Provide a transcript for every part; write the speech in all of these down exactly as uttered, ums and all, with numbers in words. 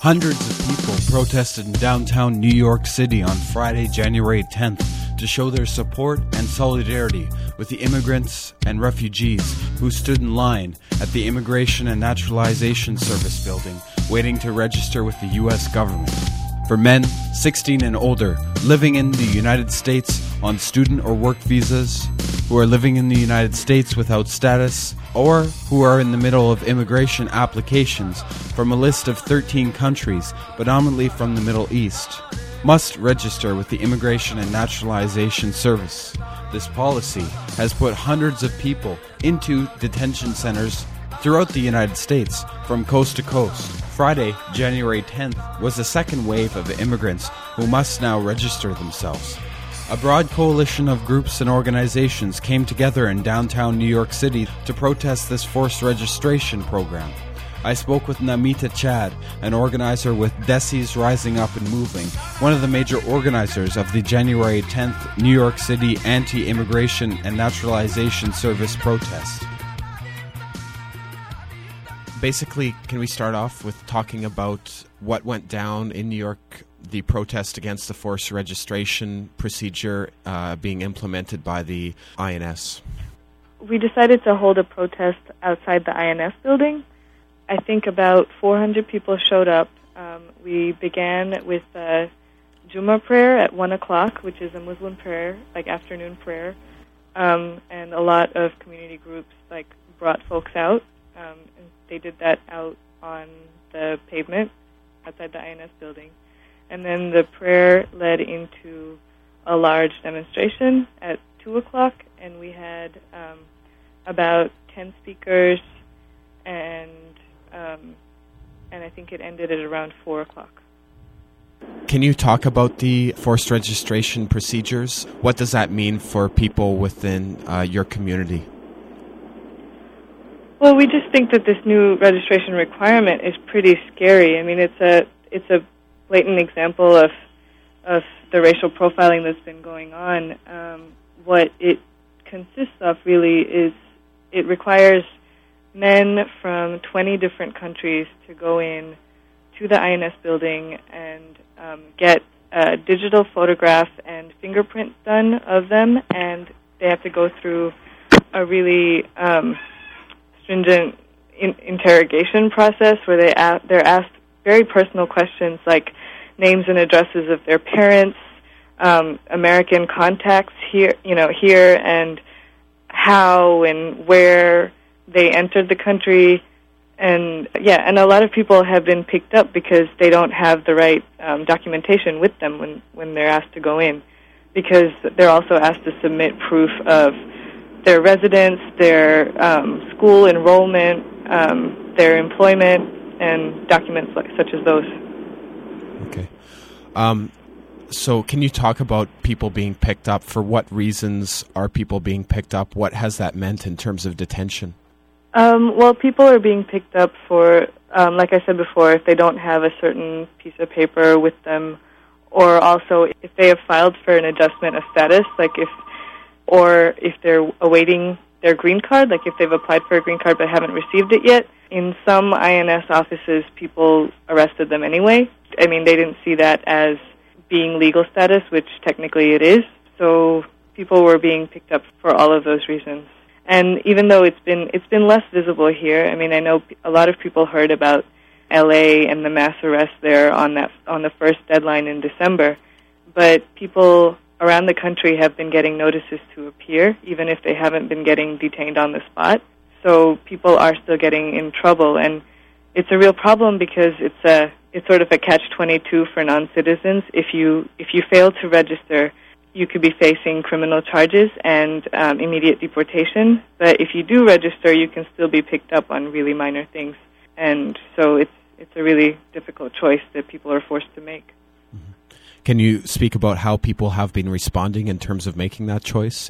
Hundreds of people protested in downtown New York City on Friday, January tenth, to show their support and solidarity with the immigrants and refugees who stood in line at the Immigration and Naturalization Service building, waiting to register with the U S government. For men sixteen and older living in the United States on student or work visas, who are living in the United States without status, or who are in the middle of immigration applications from a list of thirteen countries, predominantly from the Middle East, must register with the Immigration and Naturalization Service. This policy has put hundreds of people into detention centers throughout the United States from coast to coast. Friday, January tenth, was the second wave of immigrants who must now register themselves. A broad coalition of groups and organizations came together in downtown New York City to protest this forced registration program. I spoke with Namita Chad, an organizer with Desi's Rising Up and Moving, one of the major organizers of the January tenth New York City Anti-Immigration and Naturalization Service protest. Basically, can we start off with talking about what went down in New York, the protest against the forced registration procedure uh, being implemented by the I N S? We decided to hold a protest outside the I N S building. I think about four hundred people showed up. Um, we began with uh, Juma prayer at one o'clock, which is a Muslim prayer, like afternoon prayer, um, and a lot of community groups like brought folks out. Um, and they did that out on the pavement outside the I N S building. And then the prayer led into a large demonstration at two o'clock, and we had um, about ten speakers, and um, and I think it ended at around four o'clock. Can you talk about the forced registration procedures? What does that mean for people within uh, your community? Well, we just think that this new registration requirement is pretty scary. I mean, it's a it's a blatant example of of the racial profiling that's been going on. Um, what it consists of really is it requires men from twenty different countries to go in to the I N S building and um, get a digital photograph and fingerprint done of them, and they have to go through a really um, stringent in- interrogation process where they a- they're asked very personal questions like names and addresses of their parents, um, American contacts here, you know, here, and how and where they entered the country, and yeah, and a lot of people have been picked up because they don't have the right um, documentation with them when when they're asked to go in, because they're also asked to submit proof of their residence, their um, school enrollment, um, their employment, and documents like, such as those. Okay. Um, so can you talk about people being picked up? For what reasons are people being picked up? What has that meant in terms of detention? Um, well, people are being picked up for, um, like I said before, if they don't have a certain piece of paper with them, or also if they have filed for an adjustment of status, like if or if they're awaiting their green card, like if they've applied for a green card but haven't received it yet. In some I N S offices, people arrested them anyway. I mean, they didn't see that as being legal status, which technically it is. So people were being picked up for all of those reasons. And even though it's been it's been less visible here, I mean, I know a lot of people heard about L A and the mass arrest there on that on the first deadline in December, but people around the country have been getting notices to appear, even if they haven't been getting detained on the spot. So people are still getting in trouble, and it's a real problem because it's a it's sort of a catch twenty-two for non-citizens. If you if you fail to register, you could be facing criminal charges and um, immediate deportation. But if you do register, you can still be picked up on really minor things, and so it's it's a really difficult choice that people are forced to make. Can you speak about how people have been responding in terms of making that choice?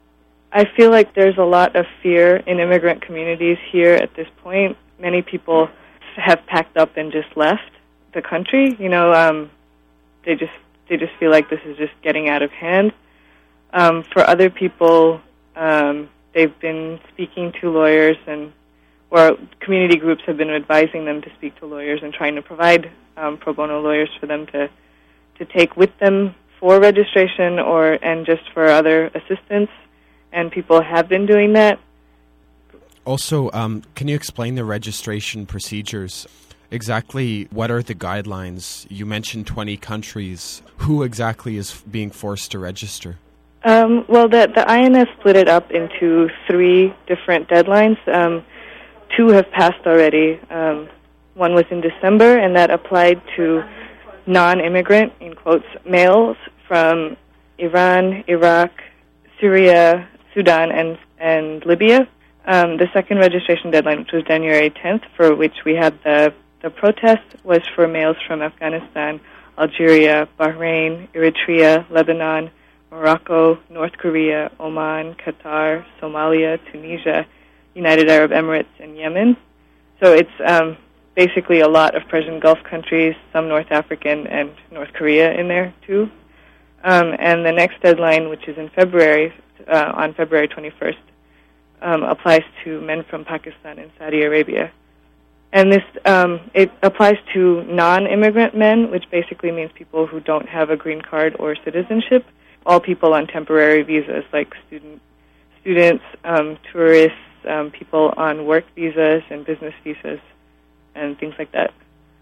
I feel like there's a lot of fear in immigrant communities here at this point. Many people have packed up and just left the country. You know, um, they just they just feel like this is just getting out of hand. Um, for other people, um, they've been speaking to lawyers, and or community groups have been advising them to speak to lawyers and trying to provide um, pro bono lawyers for them to to take with them for registration or and just for other assistance, and people have been doing that. Also, um, can you explain the registration procedures? Exactly what are the guidelines? You mentioned twenty countries. Who exactly is being forced to register? Um, well, the, the I N S split it up into three different deadlines. Um, two have passed already. Um, one was in December, and that applied to non-immigrant, in quotes, males from Iran, Iraq, Syria, Sudan, and, and Libya. Um, the second registration deadline, which was January tenth, for which we had the, the protest, was for males from Afghanistan, Algeria, Bahrain, Eritrea, Lebanon, Morocco, North Korea, Oman, Qatar, Somalia, Tunisia, United Arab Emirates, and Yemen. So it's um, basically a lot of Persian Gulf countries, some North African, and North Korea in there too. Um, and the next deadline, which is in February, uh, on February twenty-first, um, applies to men from Pakistan and Saudi Arabia. And this um, it applies to non-immigrant men, which basically means people who don't have a green card or citizenship. All people on temporary visas, like student, students, um, tourists, um, people on work visas and business visas, and things like that.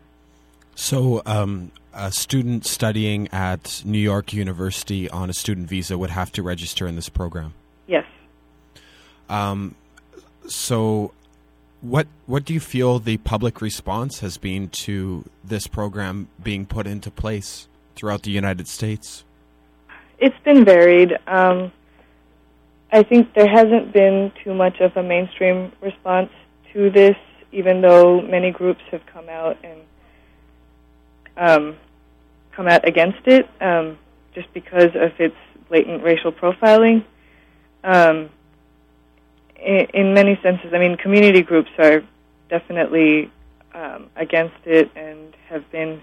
So um, a student studying at New York University on a student visa would have to register in this program? Yes. Um, so what what do you feel the public response has been to this program being put into place throughout the United States? It's been varied. Um, I think there hasn't been too much of a mainstream response to this, even though many groups have come out and um, come out against it, um, just because of its blatant racial profiling. Um, in, in many senses, I mean, community groups are definitely um, against it and have been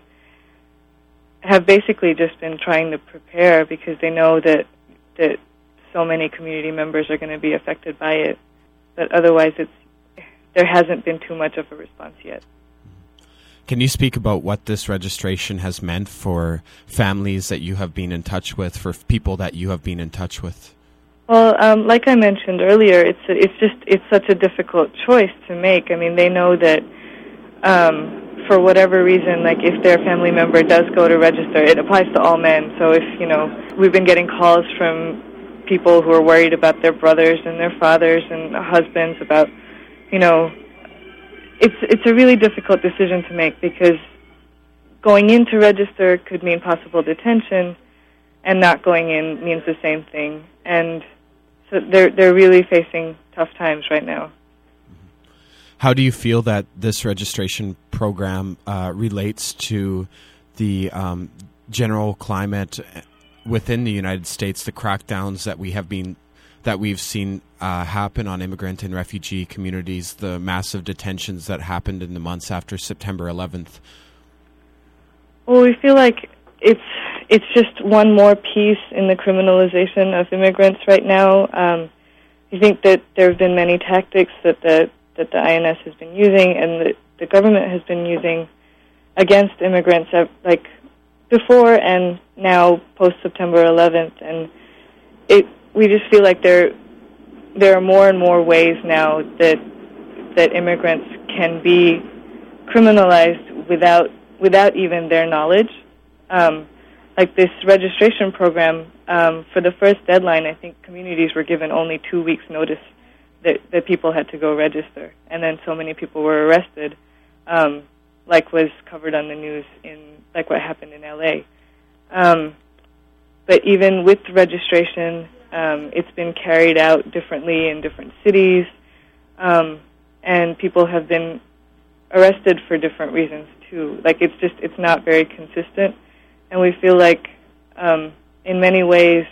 have basically just been trying to prepare because they know that that so many community members are going to be affected by it. But otherwise, it's there hasn't been too much of a response yet. Can you speak about what this registration has meant for families that you have been in touch with, for people that you have been in touch with? Well, um, like I mentioned earlier, it's a, it's just it's such a difficult choice to make. I mean, they know that. Um, for whatever reason, like if their family member does go to register, it applies to all men. So if, you know, we've been getting calls from people who are worried about their brothers and their fathers and husbands about, you know, it's it's a really difficult decision to make because going in to register could mean possible detention, and not going in means the same thing. And so they're they're really facing tough times right now. How do you feel that this registration program uh, relates to the um, general climate within the United States, the crackdowns that we have been, that we've seen uh, happen on immigrant and refugee communities, the massive detentions that happened in the months after September eleventh? Well, we feel like it's it's just one more piece in the criminalization of immigrants right now. Um, I think that there have been many tactics that the that the I N S has been using and the, the government has been using against immigrants, uh, like before and now post September eleventh, and it we just feel like there there are more and more ways now that that immigrants can be criminalized without without even their knowledge. Um, like this registration program, um, for the first deadline, I think communities were given only two weeks' notice that, that people had to go register, and then so many people were arrested, um, like was covered on the news in like what happened in L A. Um, but even with registration, um, it's been carried out differently in different cities, um, and people have been arrested for different reasons too. Like it's just it's not very consistent, and we feel like um, in many ways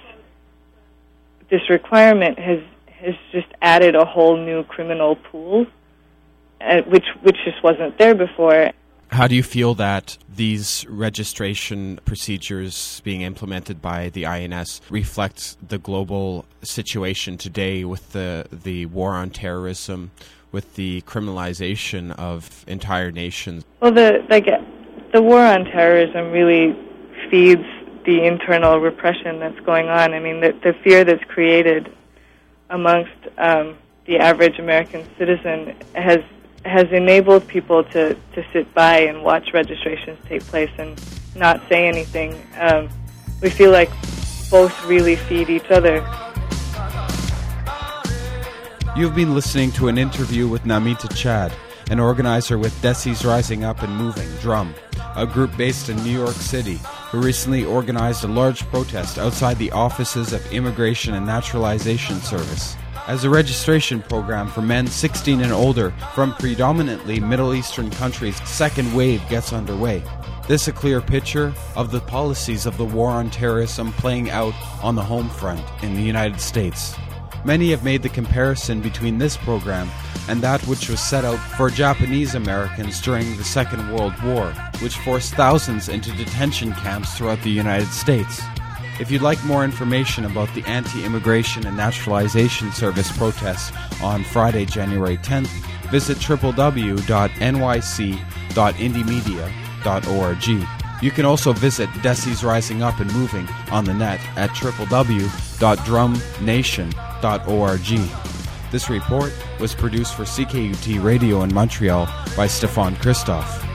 this requirement has has just added a whole new criminal pool, uh, which which just wasn't there before. How do you feel that these registration procedures being implemented by the I N S reflect the global situation today with the the war on terrorism, with the criminalization of entire nations? Well, the like the war on terrorism really feeds the internal repression that's going on. I mean, the, the fear that's created amongst um, the average American citizen has has enabled people to, to sit by and watch registrations take place and not say anything. Um, we feel like both really feed each other. You've been listening to an interview with Namita Chad, an organizer with Desi's Rising Up and Moving, Drum, a group based in New York City, who recently organized a large protest outside the offices of Immigration and Naturalization Service as a registration program for men sixteen and older from predominantly Middle Eastern countries. Second wave gets underway. This a clear picture of the policies of the war on terrorism playing out on the home front in the United States. Many have made the comparison between this program and that which was set out for Japanese Americans during the Second World War, which forced thousands into detention camps throughout the United States. If you'd like more information about the Anti-Immigration and Naturalization Service protests on Friday, January tenth, visit w w w dot n y c dot indie media dot org. You can also visit Desi's Rising Up and Moving on the net at w w w dot drum nation dot org. This report was produced for C K U T Radio in Montreal by Stefan Christophe.